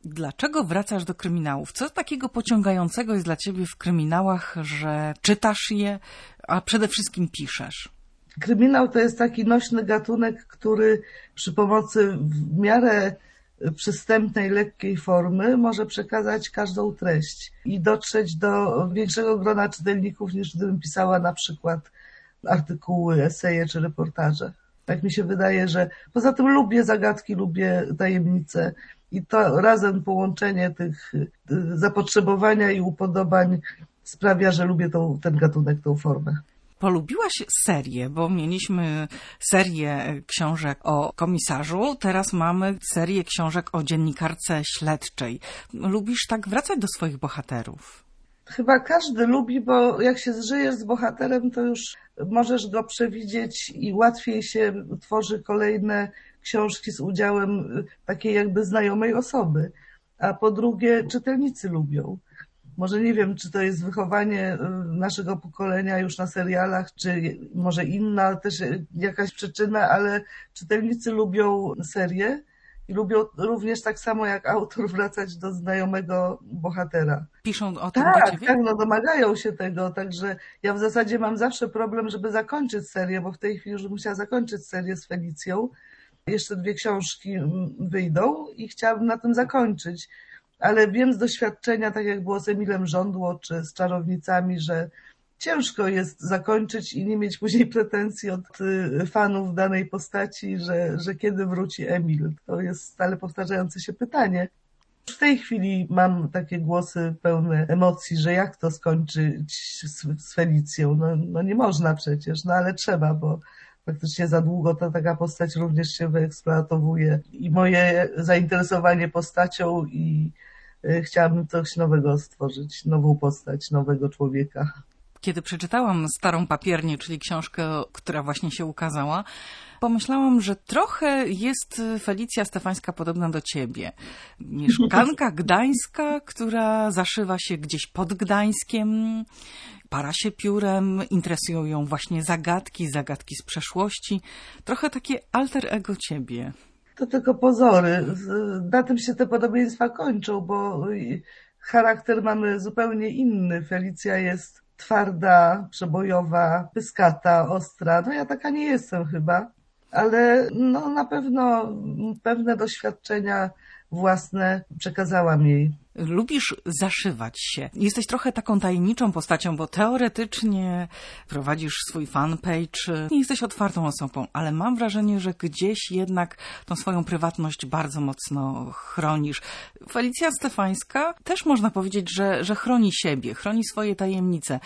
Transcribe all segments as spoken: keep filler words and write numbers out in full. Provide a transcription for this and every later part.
Dlaczego wracasz do kryminałów? Co takiego pociągającego jest dla ciebie w kryminałach, że czytasz je, a przede wszystkim piszesz? Kryminał to jest taki nośny gatunek, który przy pomocy w miarę przystępnej, lekkiej formy może przekazać każdą treść i dotrzeć do większego grona czytelników, niż gdybym pisała na przykład artykuły, eseje czy reportaże. Tak mi się wydaje, że poza tym lubię zagadki, lubię tajemnice i to razem połączenie tych zapotrzebowania i upodobań sprawia, że lubię tą, ten gatunek, tą formę. Polubiłaś serię, bo mieliśmy serię książek o komisarzu, teraz mamy serię książek o dziennikarce śledczej. Lubisz tak wracać do swoich bohaterów? Chyba każdy lubi, bo jak się zżyjesz z bohaterem, to już możesz go przewidzieć i łatwiej się tworzy kolejne książki z udziałem takiej jakby znajomej osoby. A po drugie, czytelnicy lubią. Może nie wiem, czy to jest wychowanie naszego pokolenia już na serialach, czy może inna też jakaś przyczyna, ale czytelnicy lubią serię i lubią również tak samo jak autor wracać do znajomego bohatera. Piszą o tym tak, do ciebie? Tak, no domagają się tego, także ja w zasadzie mam zawsze problem, żeby zakończyć serię, bo w tej chwili już musiała zakończyć serię z Felicją. Jeszcze dwie książki wyjdą i chciałabym na tym zakończyć. Ale wiem z doświadczenia, tak jak było z Emilem Żądło czy z Czarownicami, że ciężko jest zakończyć i nie mieć później pretensji od fanów danej postaci, że, że kiedy wróci Emil. To jest stale powtarzające się pytanie. W tej chwili mam takie głosy pełne emocji, że jak to skończyć z, z Felicją? No, no nie można przecież, no ale trzeba, bo faktycznie za długo to taka postać również się wyeksploatowuje. I moje zainteresowanie postacią i chciałabym coś nowego stworzyć, nową postać, nowego człowieka. Kiedy przeczytałam Starą papiernię, czyli książkę, która właśnie się ukazała, pomyślałam, że trochę jest Felicja Stefańska podobna do ciebie. Mieszkanka gdańska, która zaszywa się gdzieś pod Gdańskiem, para się piórem, interesują ją właśnie zagadki, zagadki z przeszłości. Trochę takie alter ego ciebie. To tylko pozory. Na tym się te podobieństwa kończą, bo charakter mamy zupełnie inny. Felicja jest twarda, przebojowa, pyskata, ostra. No ja taka nie jestem chyba, ale no na pewno pewne doświadczenia własne przekazałam jej. Lubisz zaszywać się. Jesteś trochę taką tajemniczą postacią, bo teoretycznie prowadzisz swój fanpage. Nie jesteś otwartą osobą, ale mam wrażenie, że gdzieś jednak tą swoją prywatność bardzo mocno chronisz. Felicja Stefańska też można powiedzieć, że, że chroni siebie, chroni swoje tajemnice.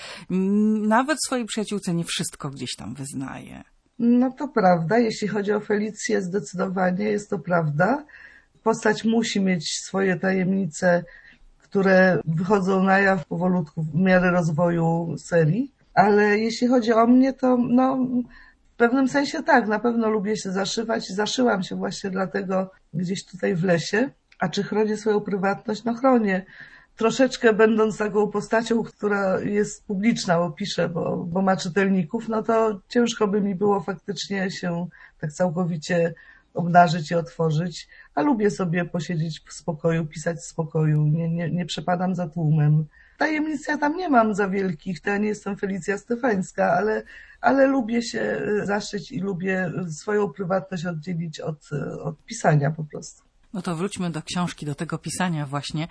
Nawet swojej przyjaciółce nie wszystko gdzieś tam wyznaje. No to prawda. Jeśli chodzi o Felicję, zdecydowanie jest to prawda. Postać musi mieć swoje tajemnice, które wychodzą na jaw powolutku w miarę rozwoju serii, ale jeśli chodzi o mnie, to no, w pewnym sensie tak, na pewno lubię się zaszywać i zaszyłam się właśnie dlatego gdzieś tutaj w lesie. A czy chronię swoją prywatność? No chronię. Troszeczkę będąc taką postacią, która jest publiczna, bo pisze, bo, bo ma czytelników, no to ciężko by mi było faktycznie się tak całkowicie obnażyć i otworzyć, a lubię sobie posiedzieć w spokoju, pisać w spokoju, nie, nie, nie przepadam za tłumem. Tajemnic ja tam nie mam za wielkich, to ja nie jestem Felicja Stefańska, ale, ale lubię się zaszyć i lubię swoją prywatność oddzielić od, od pisania po prostu. No to wróćmy do książki, do tego pisania właśnie.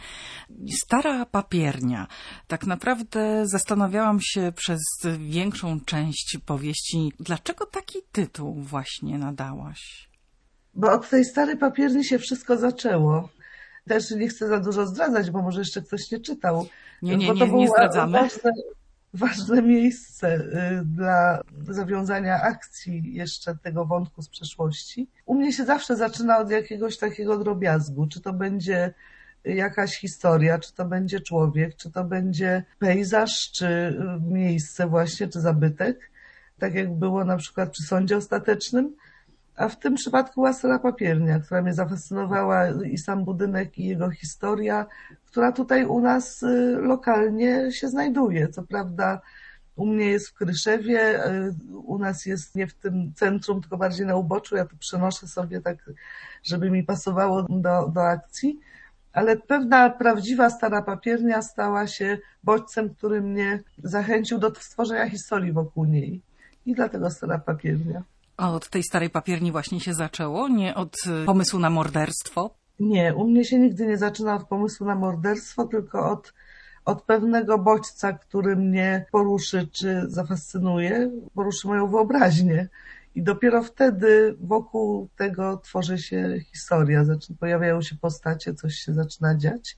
Stara papiernia. Tak naprawdę zastanawiałam się przez większą część powieści, dlaczego taki tytuł właśnie nadałaś? Bo od tej starej papierni się wszystko zaczęło. Też nie chcę za dużo zdradzać, bo może jeszcze ktoś nie czytał. Nie, nie, bo to nie, nie zdradzamy. Ważne, ważne miejsce dla zawiązania akcji jeszcze tego wątku z przeszłości. U mnie się zawsze zaczyna od jakiegoś takiego drobiazgu. Czy to będzie jakaś historia, czy to będzie człowiek, czy to będzie pejzaż, czy miejsce właśnie, czy zabytek. Tak jak było na przykład przy Sądzie Ostatecznym. A w tym przypadku była Stara papiernia, która mnie zafascynowała i sam budynek, i jego historia, która tutaj u nas lokalnie się znajduje. Co prawda u mnie jest w Kryszewie, u nas jest nie w tym centrum, tylko bardziej na uboczu. Ja to przenoszę sobie tak, żeby mi pasowało do, do akcji. Ale pewna prawdziwa stara papiernia stała się bodźcem, który mnie zachęcił do stworzenia historii wokół niej. I dlatego stara papiernia. A od tej starej papierni właśnie się zaczęło? Nie od pomysłu na morderstwo? Nie, u mnie się nigdy nie zaczyna od pomysłu na morderstwo, tylko od, od pewnego bodźca, który mnie poruszy czy zafascynuje, poruszy moją wyobraźnię. I dopiero wtedy wokół tego tworzy się historia, zaczyna, pojawiają się postacie, coś się zaczyna dziać.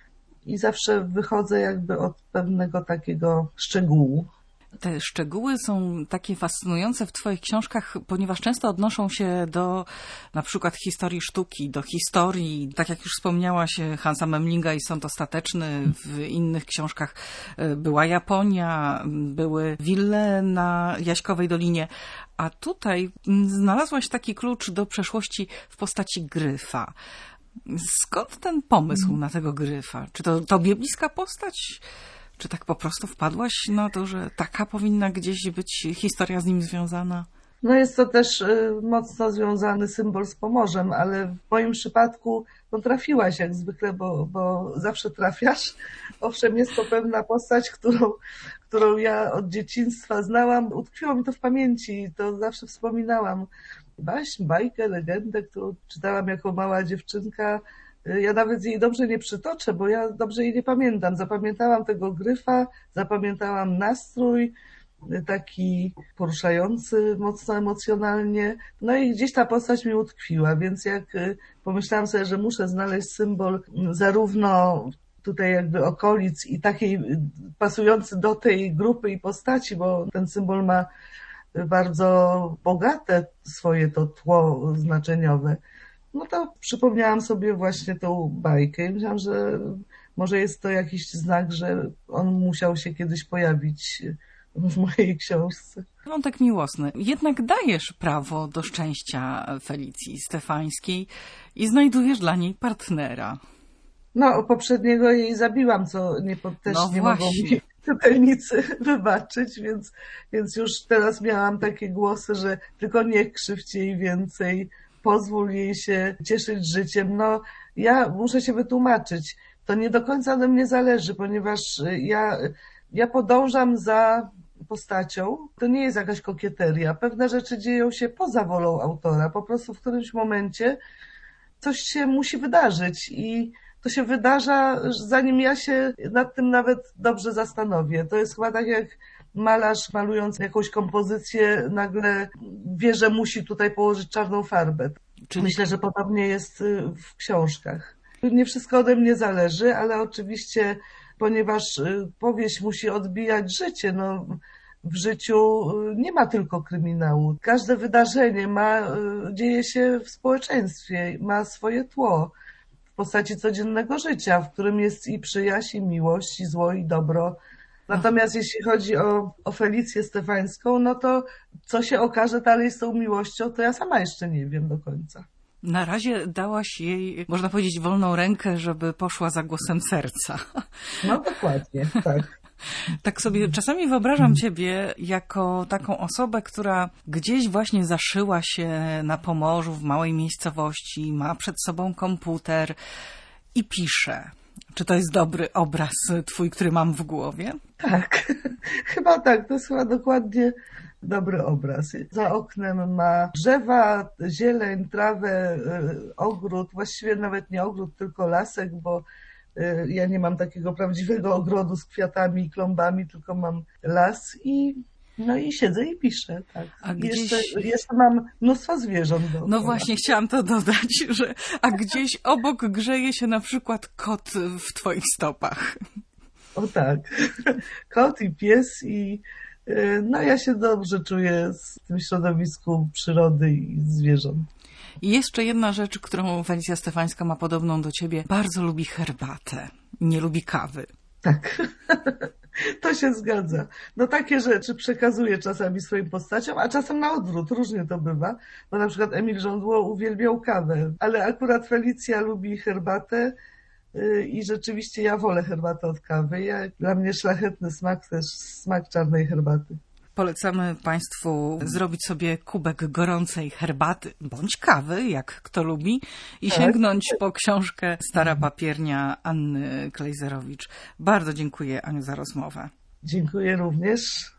I zawsze wychodzę jakby od pewnego takiego szczegółu. Te szczegóły są takie fascynujące w twoich książkach, ponieważ często odnoszą się do na przykład historii sztuki, do historii, tak jak już wspomniałaś, Hansa Memlinga i Sąd Ostateczny, w innych książkach była Japonia, były wille na Jaśkowej Dolinie, a tutaj znalazłaś taki klucz do przeszłości w postaci gryfa. Skąd ten pomysł na tego gryfa? Czy to tobie bliska postać? Czy tak po prostu wpadłaś na to, że taka powinna gdzieś być historia z nim związana? No jest to też mocno związany symbol z Pomorzem, ale w moim przypadku no, trafiłaś jak zwykle, bo, bo zawsze trafiasz. Owszem, jest to pewna postać, którą, którą ja od dzieciństwa znałam. Utkwiło mi to w pamięci, to zawsze wspominałam. Baśń, bajkę, legendę, którą czytałam jako mała dziewczynka. Ja nawet jej dobrze nie przytoczę, bo ja dobrze jej nie pamiętam. Zapamiętałam tego gryfa, zapamiętałam nastrój, taki poruszający mocno emocjonalnie. No i gdzieś ta postać mi utkwiła, więc jak pomyślałam sobie, że muszę znaleźć symbol zarówno tutaj jakby okolic i takiej pasujący do tej grupy i postaci, bo ten symbol ma bardzo bogate swoje to tło znaczeniowe. No to przypomniałam sobie właśnie tą bajkę i myślałam, że może jest to jakiś znak, że on musiał się kiedyś pojawić w mojej książce. Wątek miłosny. Jednak dajesz prawo do szczęścia Felicji Stefańskiej i znajdujesz dla niej partnera. No, poprzedniego jej zabiłam, co nie, też no nie właśnie. mogą mi czytelnicy wybaczyć, więc, więc już teraz miałam takie głosy, że tylko nie krzywdź jej więcej, pozwól jej się cieszyć życiem. No, ja muszę się wytłumaczyć. To nie do końca ode mnie zależy, ponieważ ja, ja podążam za postacią. To nie jest jakaś kokieteria. Pewne rzeczy dzieją się poza wolą autora. Po prostu w którymś momencie coś się musi wydarzyć i to się wydarza, zanim ja się nad tym nawet dobrze zastanowię. To jest chyba tak jak malarz malując jakąś kompozycję nagle wie, że musi tutaj położyć czarną farbę. Czyli... Myślę, że podobnie jest w książkach. Nie wszystko ode mnie zależy, ale oczywiście, ponieważ powieść musi odbijać życie, no w życiu nie ma tylko kryminału. Każde wydarzenie ma, dzieje się w społeczeństwie, ma swoje tło w postaci codziennego życia, w którym jest i przyjaźń, i miłość, i zło, i dobro. Natomiast jeśli chodzi o, o Felicję Stefańską, no to co się okaże dalej z tą miłością, to ja sama jeszcze nie wiem do końca. Na razie dałaś jej, można powiedzieć, wolną rękę, żeby poszła za głosem serca. No dokładnie, tak. Tak sobie czasami wyobrażam ciebie jako taką osobę, która gdzieś właśnie zaszyła się na Pomorzu, w małej miejscowości, ma przed sobą komputer i pisze. Czy to jest dobry obraz twój, który mam w głowie? Tak, chyba tak. To jest chyba dokładnie dobry obraz. Za oknem ma drzewa, zieleń, trawę, ogród. Właściwie nawet nie ogród, tylko lasek, bo ja nie mam takiego prawdziwego ogrodu z kwiatami i klombami, tylko mam las i no i siedzę i piszę. Tak. A I gdzieś... jeszcze, jeszcze mam mnóstwo zwierząt dookoła. No właśnie, chciałam to dodać, że a gdzieś obok grzeje się na przykład kot w twoich stopach. O tak, kot i pies i no ja się dobrze czuję w tym środowisku przyrody i zwierząt. I jeszcze jedna rzecz, którą Felicja Stefańska ma podobną do ciebie. Bardzo lubi herbatę, nie lubi kawy. Tak, to się zgadza. No takie rzeczy przekazuję czasami swoim postaciom, a czasem na odwrót, różnie to bywa. Bo na przykład Emil Żądło uwielbiał kawę, ale akurat Felicja lubi herbatę i rzeczywiście ja wolę herbatę od kawy. Ja, dla mnie szlachetny smak to jest smak czarnej herbaty. Polecamy Państwu zrobić sobie kubek gorącej herbaty bądź kawy, jak kto lubi, i tak. sięgnąć po książkę Stara papiernia Anny Klejzerowicz. Bardzo dziękuję, Aniu, za rozmowę. Dziękuję również.